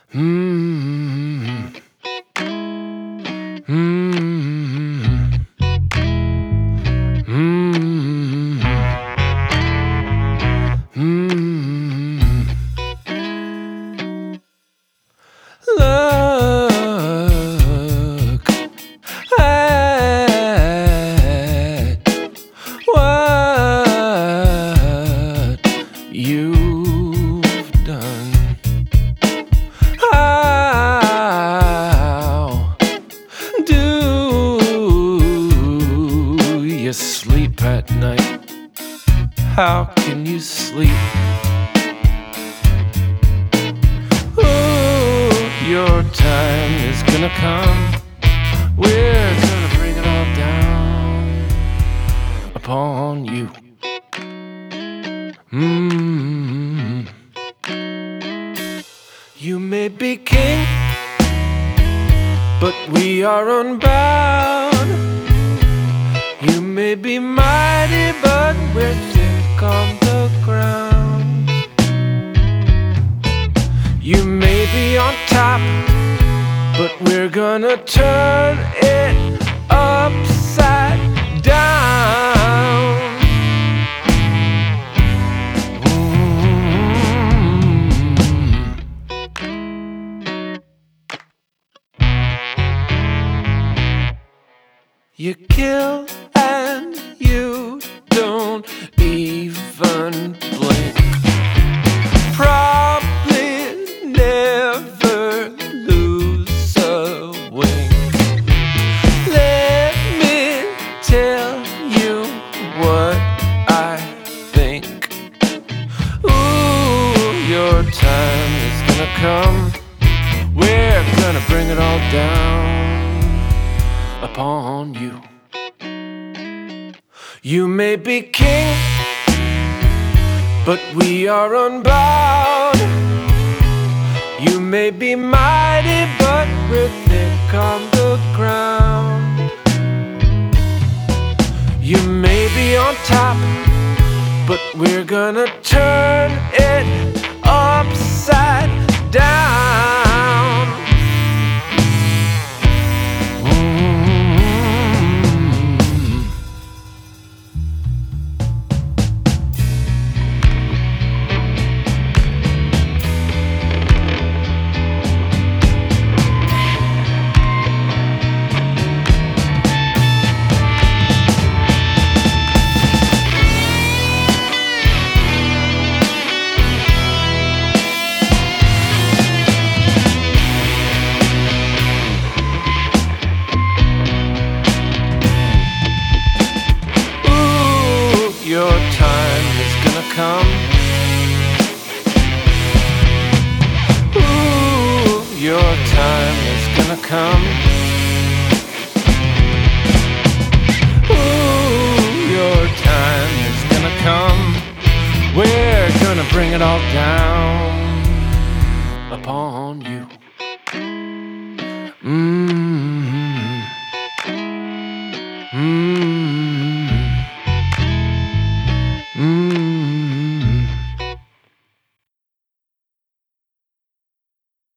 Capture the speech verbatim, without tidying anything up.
Mm-hmm. Mm-hmm. Mm-hmm. Mm-hmm. Look at what you've done. How do you sleep at night? How can you sleep? Ooh, your time is gonna come. We're gonna bring it all down upon you. Mm-hmm. You may be king, but we are unbound. You may be mighty, but we're thick on the ground. You may be on top, but we're gonna turn it upside down. You kill and you don't even blink. Probably never lose a wink. Let me tell you what I think. Ooh, your time is gonna come. We're gonna bring it all down upon you. You may be king, but we are unbound. You may be mighty, but we're thick on the ground. You may be on top, but we're gonna turn it upside down. Your time is gonna come. Ooh, your time is gonna come. Ooh, your time is gonna come. We're gonna bring it all down upon